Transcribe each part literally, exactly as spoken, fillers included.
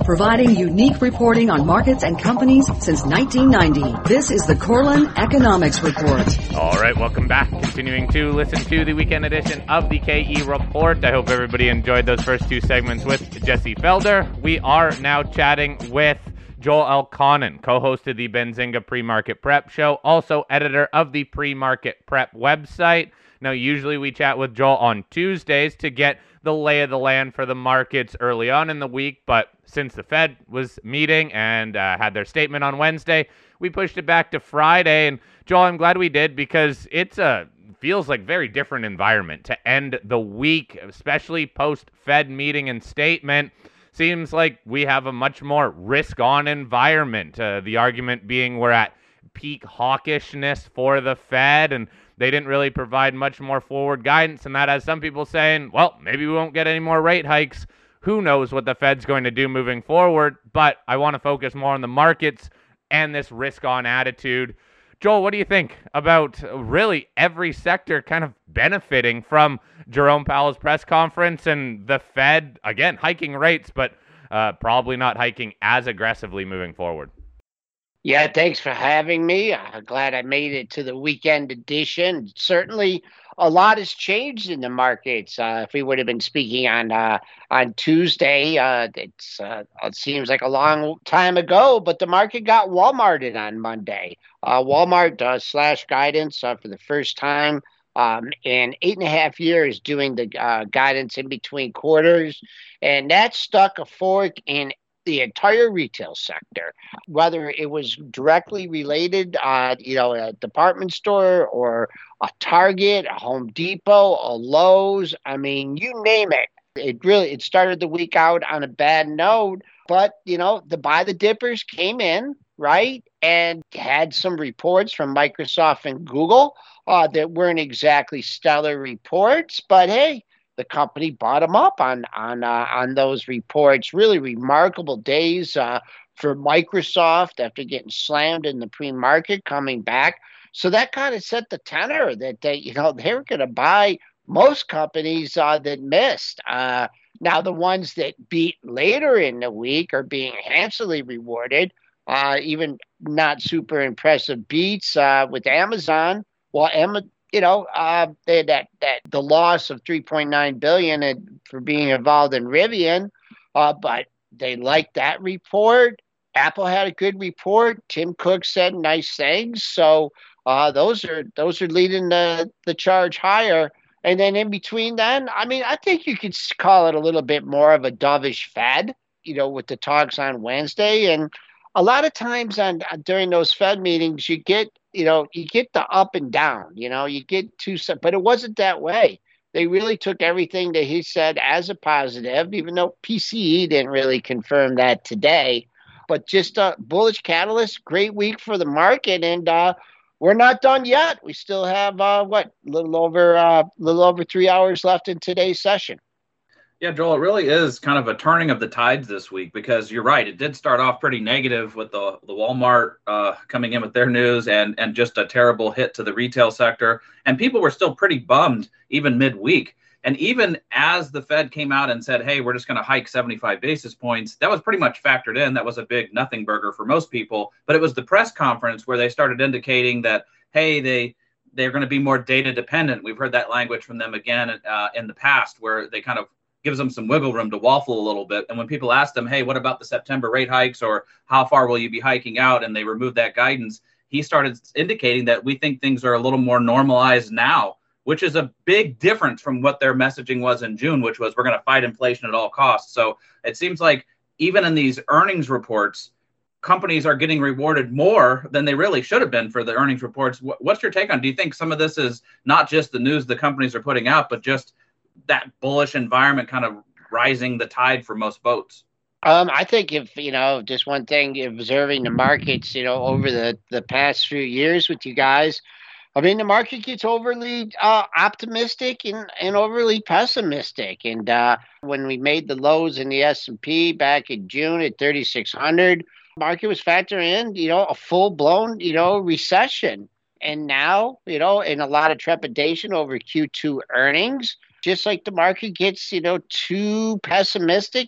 providing unique reporting on markets and companies since nineteen ninety. This is the Korelin Economics Report. All right, welcome back. Continuing to listen to the weekend edition of the K E Report. I hope everybody enjoyed those first two segments with Jesse Felder. We are now chatting with Joel Elconin, co-host of the Benzinga Pre-Market Prep Show, also editor of the Pre-Market Prep website. Now, usually we chat with Joel on Tuesdays to get the lay of the land for the markets early on in the week, but since the Fed was meeting and uh, had their statement on Wednesday, we pushed it back to Friday. And Joel, I'm glad we did because it's a feels like very different environment to end the week, especially post-Fed meeting and statement. Seems like we have a much more risk-on environment. Uh, the argument being we're at peak hawkishness for the Fed, and they didn't really provide much more forward guidance, and that has some people saying, well, maybe we won't get any more rate hikes. Who knows what the Fed's going to do moving forward, but I want to focus more on the markets and this risk-on attitude. Joel, what do you think about really every sector kind of benefiting from Jerome Powell's press conference and the Fed, again, hiking rates, but uh, probably not hiking as aggressively moving forward? Yeah, thanks for having me. I'm glad I made it to the weekend edition. Certainly, a lot has changed in the markets. Uh, if we would have been speaking on uh, on Tuesday, uh, it's uh, it seems like a long time ago, but the market got Walmarted on Monday. Uh, Walmart uh, slashed guidance uh, for the first time um, in eight and a half years, doing the uh, guidance in between quarters, and that stuck a fork in the entire retail sector, whether it was directly related, uh, you know, a department store or a Target, a Home Depot, a Lowe's. I mean, you name it. It really, it started the week out on a bad note, but, you know, the buy the dippers came in, right, and had some reports from Microsoft and Google uh, that weren't exactly stellar reports, but hey, the company bottom up on on uh, on those reports. Really remarkable days uh, for Microsoft after getting slammed in the pre-market, coming back. So that kind of set the tenor that they, you know, they were going to buy most companies uh, that missed. Uh, now the ones that beat later in the week are being handsomely rewarded. Uh, even not super impressive beats uh, with Amazon. Well, Amazon. You know, uh, they had that, that the loss of three point nine billion dollars for being involved in Rivian, uh, but they liked that report. Apple had a good report. Tim Cook said nice things, so uh, those are those are leading the the charge higher. And then in between, then I mean, I think you could call it a little bit more of a dovish Fed. You know, with the talks on Wednesday, and a lot of times on during those Fed meetings, you get. You know, you get the up and down, you know, you get two, but it wasn't that way. They really took everything that he said as a positive, even though P C E didn't really confirm that today. But just a bullish catalyst, great week for the market. And uh, we're not done yet. We still have, uh, what, a little over, uh, little over three hours left in today's session. Yeah, Joel, it really is kind of a turning of the tides this week because you're right. It did start off pretty negative with the, the Walmart uh, coming in with their news and, and just a terrible hit to the retail sector. And people were still pretty bummed even midweek. And even as the Fed came out and said, hey, we're just going to hike seventy-five basis points, that was pretty much factored in. That was a big nothing burger for most people. But it was the press conference where they started indicating that, hey, they they're going to be more data dependent. We've heard that language from them again uh, in the past where they kind of gives them some wiggle room to waffle a little bit. And when people ask them, hey, what about the September rate hikes or how far will you be hiking out? And they remove that guidance, he started indicating that we think things are a little more normalized now, which is a big difference from what their messaging was in June, which was we're going to fight inflation at all costs. So it seems like even in these earnings reports, companies are getting rewarded more than they really should have been for the earnings reports. What's your take on, do you think some of this is not just the news the companies are putting out, but just that bullish environment kind of rising the tide for most boats? Um, I think if, you know, just one thing, observing the markets, you know, over the, the past few years with you guys, I mean, the market gets overly uh, optimistic and, and overly pessimistic. And uh, when we made the lows in the S and P back in June at thirty-six hundred, the market was factoring in, you know, a full-blown, you know, recession. And now, you know, in a lot of trepidation over Q two earnings, just like the market gets, you know, too pessimistic, it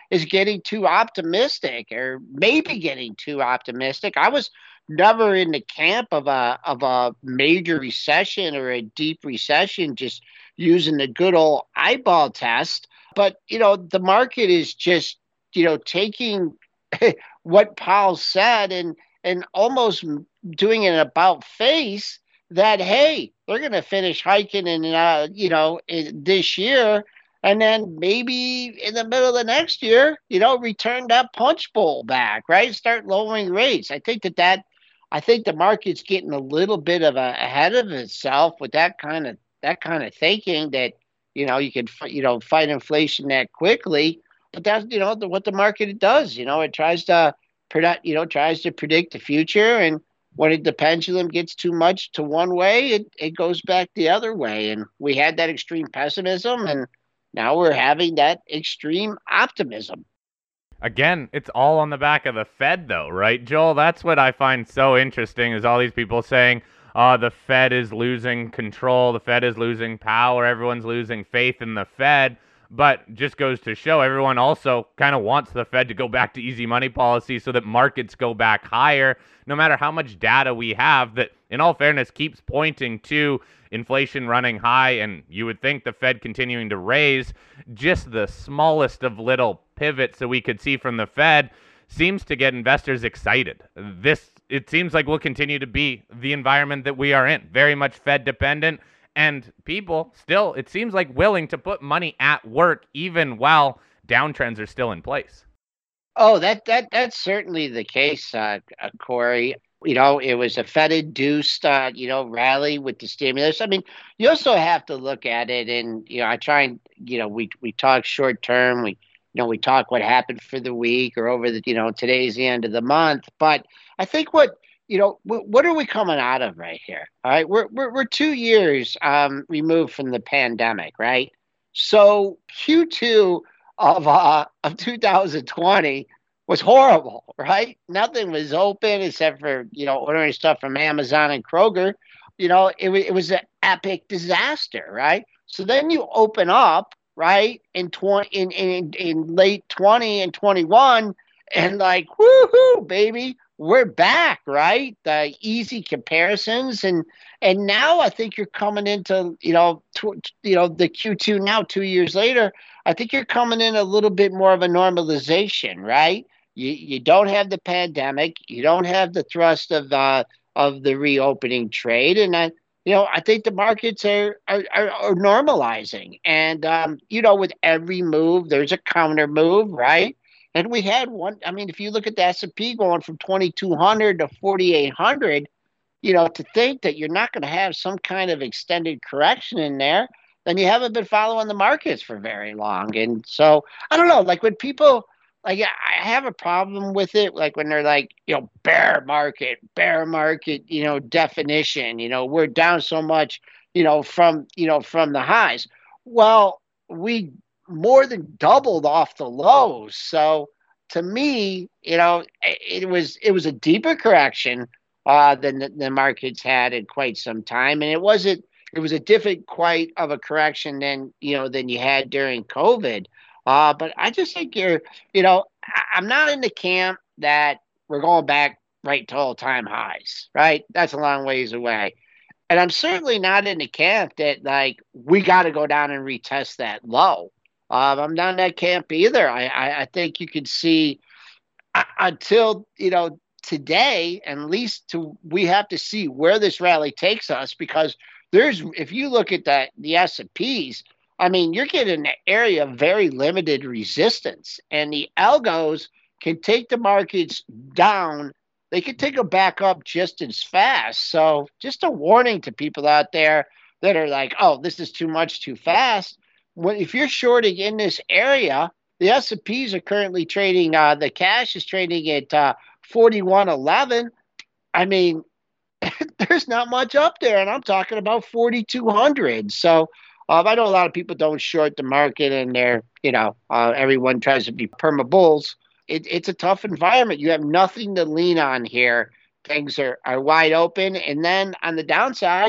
is getting too optimistic, or maybe getting too optimistic. I was never in the camp of a of a major recession or a deep recession, just using the good old eyeball test. But you know, the market is just you know taking what Powell said and and almost doing an about face that, hey, they're going to finish hiking in uh, you know in this year, and then maybe in the middle of the next year, you know, return that punch bowl back, right? Start lowering rates. I think that that I think the market's getting a little bit of a, ahead of itself with that kind of that kind of thinking that you know you can you know fight inflation that quickly. But that's you know the, what the market does. You know, it tries to predict you know tries to predict the future, and when it, the pendulum gets too much to one way, it, it goes back the other way. And we had that extreme pessimism, and now we're having that extreme optimism. Again, it's all on the back of the Fed, though, right, Joel? That's what I find so interesting is all these people saying, oh, the Fed is losing control, the Fed is losing power, everyone's losing faith in the Fed. But just goes to show everyone also kind of wants the Fed to go back to easy money policy so that markets go back higher, no matter how much data we have that, in all fairness, keeps pointing to inflation running high. And you would think the Fed continuing to raise. Just the smallest of little pivots that we could see from the Fed seems to get investors excited. This, it seems like will continue to be the environment that we are in, very much Fed dependent. And people still, it seems like, willing to put money at work even while downtrends are still in place. Oh, that that that's certainly the case, uh, uh, Corey. You know, it was a Fed-induced, uh, you know, rally with the stimulus. I mean, you also have to look at it, and you know, I try and you know, we we talk short term. We you know, we talk what happened for the week or over the you know, today's the end of the month. But I think what you know, what are we coming out of right here? All right, we're we're, we're two years um, removed from the pandemic, right? So Q two of uh, of two thousand twenty was horrible, right? Nothing was open except for you know ordering stuff from Amazon and Kroger. You know, it was it was an epic disaster, right? So then you open up, right, in twenty in in, in late twenty and twenty-one, and like woohoo, baby. We're back, right? The easy comparisons, and and now I think you're coming into you know tw- you know the Q two now two years later. I think you're coming in a little bit more of a normalization, right? You you don't have the pandemic, you don't have the thrust of uh, of the reopening trade, and I you know I think the markets are are, are, are normalizing, and um, you know with every move there's a counter move, right? And we had one, I mean, if you look at the S and P going from twenty-two hundred to forty-eight hundred, you know, to think that you're not going to have some kind of extended correction in there, then you haven't been following the markets for very long. And so, I don't know, like when people, like, I have a problem with it, like when they're like, you know, bear market, bear market, you know, definition, you know, we're down so much, you know, from, you know, from the highs. Well, we more than doubled off the lows. So to me, you know, it was it was a deeper correction uh, than the, the markets had in quite some time, and it wasn't. It was a different quite of a correction than you know than you had during COVID. Uh, but I just think you're, you know, I, I'm not in the camp that we're going back right to all-time highs. Right, that's a long ways away. And I'm certainly not in the camp that like we got to go down and retest that low. Um, I'm not in that camp either. I, I, I think you can see uh, until, you know, today, at least to, we have to see where this rally takes us because there's, if you look at that, the S and Ps, I mean, you're getting an area of very limited resistance and the algos can take the markets down. They can take them back up just as fast. So just a warning to people out there that are like, oh, this is too much too fast. When, if you're shorting in this area, the S and Ps are currently trading, uh, the cash is trading at uh, forty-one eleven. I mean, there's not much up there, and I'm talking about forty-two hundred. So um, I know a lot of people don't short the market, and they're, you know, uh, everyone tries to be perma bulls. It, it's a tough environment. You have nothing to lean on here. Things are, are wide open. And then on the downside,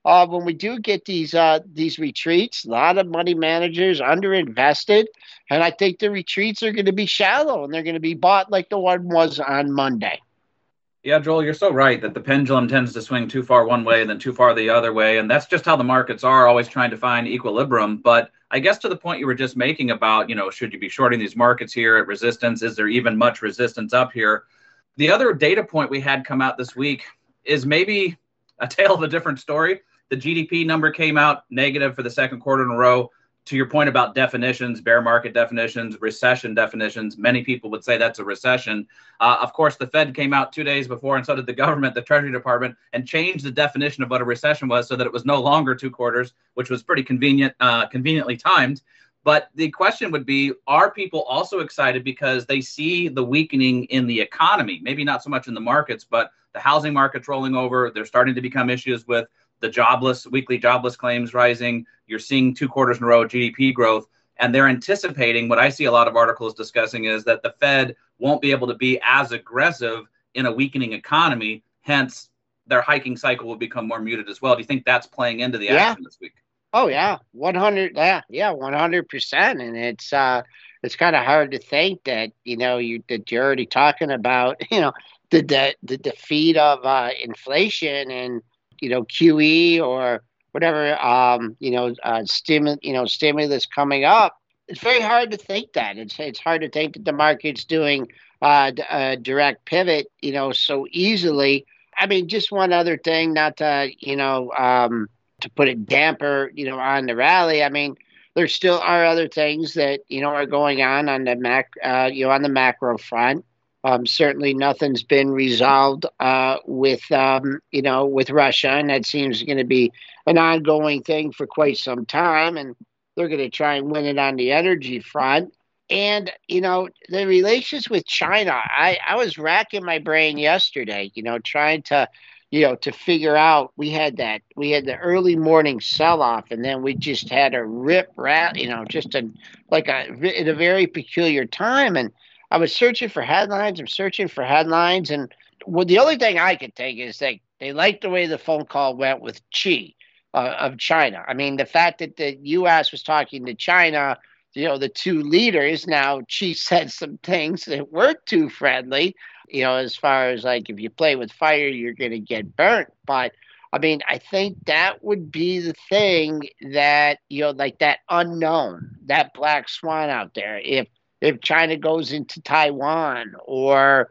uh, when we do get these uh, these retreats, a lot of money managers underinvested, and I think the retreats are going to be shallow and they're going to be bought like the one was on Monday. Yeah, Joel, you're so right that the pendulum tends to swing too far one way and then too far the other way. And that's just how the markets are, always trying to find equilibrium. But I guess to the point you were just making about, you know, should you be shorting these markets here at resistance? Is there even much resistance up here? The other data point we had come out this week is maybe a tale of a different story. The G D P number came out negative for the second quarter in a row. To your point about definitions, bear market definitions, recession definitions, many people would say that's a recession. Uh, of course, the Fed came out two days before, and so did the government, the Treasury Department, and changed the definition of what a recession was so that it was no longer two quarters, which was pretty convenient, uh, conveniently timed. But the question would be, are people also excited because they see the weakening in the economy? Maybe not so much in the markets, but the housing market's rolling over. There's starting to become issues with the jobless, weekly jobless claims rising. You're seeing two quarters in a row of G D P growth, and they're anticipating, what I see a lot of articles discussing is that the Fed won't be able to be as aggressive in a weakening economy. Hence, their hiking cycle will become more muted as well. Do you think that's playing into the Yeah. action this week? Oh yeah, one hundred. Yeah, yeah, one hundred percent. And it's uh, it's kind of hard to think that you know you that you're already talking about you know the the, the defeat of uh, inflation and you know Q E or whatever um, you know uh, stimulus you know stimulus coming up. It's very hard to think that. It's it's hard to think that the market's doing uh, a direct pivot you know so easily. I mean, just one other thing, not to you know. Um, to put a damper, you know, on the rally. I mean, there still are other things that, you know, are going on on the mac, uh, you know, on the macro front. Um, certainly nothing's been resolved uh, with, um, you know, with Russia. And that seems going to be an ongoing thing for quite some time. And they're going to try and win it on the energy front. And, you know, the relations with China, I, I was racking my brain yesterday, you know, trying to, you know, to figure out, we had that, we had the early morning sell-off, and then we just had a rip rat, you know, just a, like a, at a very peculiar time. And I was searching for headlines, I'm searching for headlines. And well, the only thing I could take is they, they liked the way the phone call went with Xi uh, of China. I mean, the fact that the U S was talking to China, you know, the two leaders, now Xi said some things that weren't too friendly. You know, as far as like, if you play with fire, you're going to get burnt. But I mean, I think that would be the thing that, you know, like that unknown, that black swan out there. If, if China goes into Taiwan or,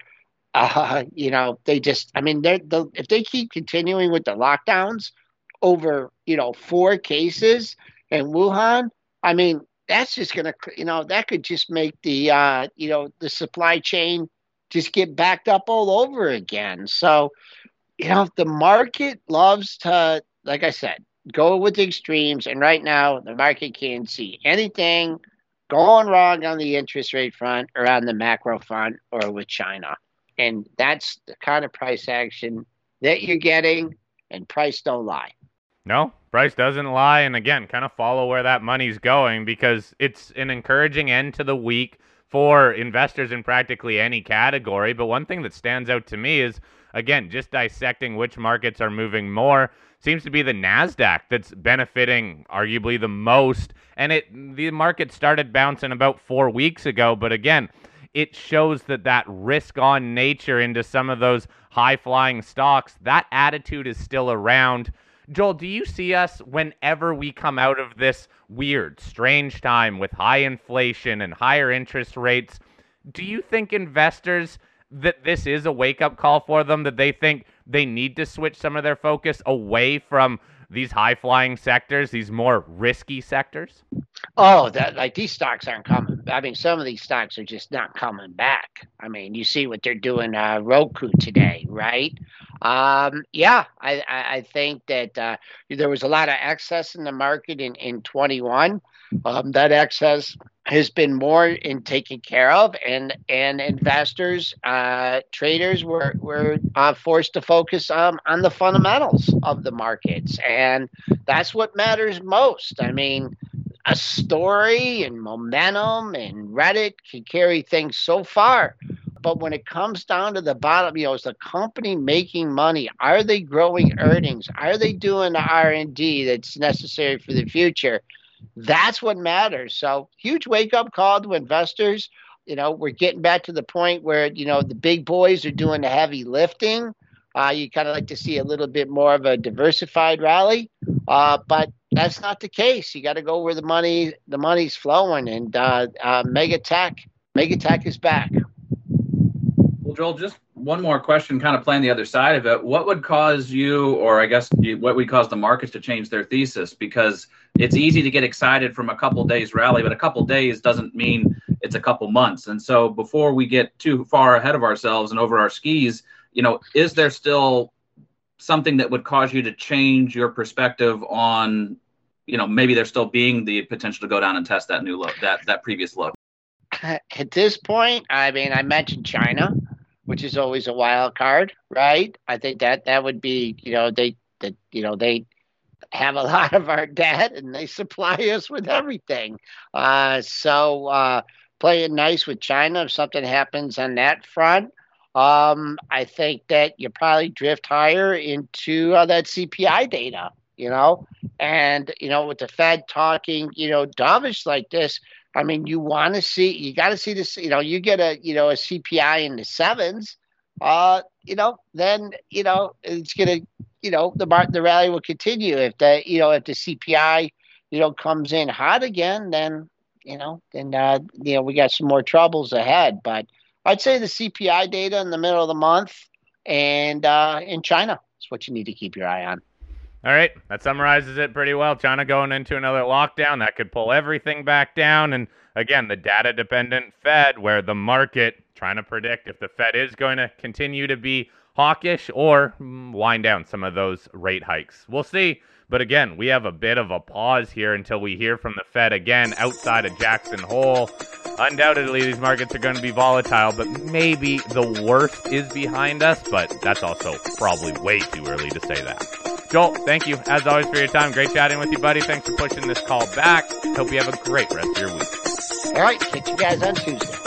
uh, you know, they just, I mean, they're, the, if they keep continuing with the lockdowns over, you know, four cases in Wuhan, I mean, that's just going to, you know, that could just make the, uh, you know, the supply chain just get backed up all over again. So, you know, the market loves to, like I said, go with the extremes. And right now, the market can't see anything going wrong on the interest rate front or on the macro front or with China. And that's the kind of price action that you're getting, and price don't lie. No, price doesn't lie. And again, kind of follow where that money's going, because it's an encouraging end to the week for investors in practically any category. But one thing that stands out to me is, again, just dissecting which markets are moving more, seems to be the NASDAQ that's benefiting arguably the most. And it the market started bouncing about four weeks ago. But again, it shows that that risk-on nature into some of those high-flying stocks, that attitude is still around. Joel, do you see us, whenever we come out of this weird, strange time with high inflation and higher interest rates, do you think investors, that this is a wake-up call for them, that they think they need to switch some of their focus away from these high-flying sectors, these more risky sectors? Oh, that like these stocks aren't coming. I mean, some of these stocks are just not coming back. I mean, you see what they're doing, uh, Roku today, right? Um, yeah, I, I, I think that uh, there was a lot of excess in the market in, in twenty-one. Um, that excess has been more in taken care of, and and investors, uh, traders were were uh, forced to focus um, on the fundamentals of the markets, and that's what matters most. I mean, a story and momentum and Reddit can carry things so far, but when it comes down to the bottom, you know, is the company making money? Are they growing earnings? Are they doing the R and D that's necessary for the future? That's what matters. So huge wake-up call to investors. You know, we're getting back to the point where, you know, the big boys are doing the heavy lifting. Uh, you kind of like to see a little bit more of a diversified rally, uh, but that's not the case. You got to go where the money, the money's flowing, and uh, uh, mega tech, mega tech is back. Well, Joel, just one more question, kind of playing the other side of it. What would cause you, or I guess what would cause the markets to change their thesis? Because it's easy to get excited from a couple days rally, but a couple days doesn't mean it's a couple months. And so before we get too far ahead of ourselves and over our skis, you know, is there still something that would cause you to change your perspective on, you know, maybe there still being the potential to go down and test that new low, that, that previous low? At this point, I mean, I mentioned China, which is always a wild card, right? I think that that would be, you know, they, that, you know, they have a lot of our debt and they supply us with everything. Uh, so uh, play it nice with China if something happens on that front. Um, I think that you probably drift higher into uh, that C P I data, you know, and, you know, with the Fed talking, you know, dovish like this, I mean, you want to see, you got to see this, you know, you get a, you know, a C P I in the sevens, uh, you know, then, you know, it's going to, you know, the the rally will continue. If the, you know, if the C P I, you know, comes in hot again, then, you know, then, uh, you know, we got some more troubles ahead. But I'd say the C P I data in the middle of the month and uh, in China is what you need to keep your eye on. All right, that summarizes it pretty well. China going into another lockdown, that could pull everything back down. And again, the data-dependent Fed, where the market trying to predict if the Fed is going to continue to be hawkish or wind down some of those rate hikes. We'll see. But again, we have a bit of a pause here until we hear from the Fed again outside of Jackson Hole. Undoubtedly, these markets are going to be volatile, but maybe the worst is behind us. But that's also probably way too early to say that. Joel, thank you, as always, for your time. Great chatting with you, buddy. Thanks for pushing this call back. Hope you have a great rest of your week. All right, catch you guys on Tuesday.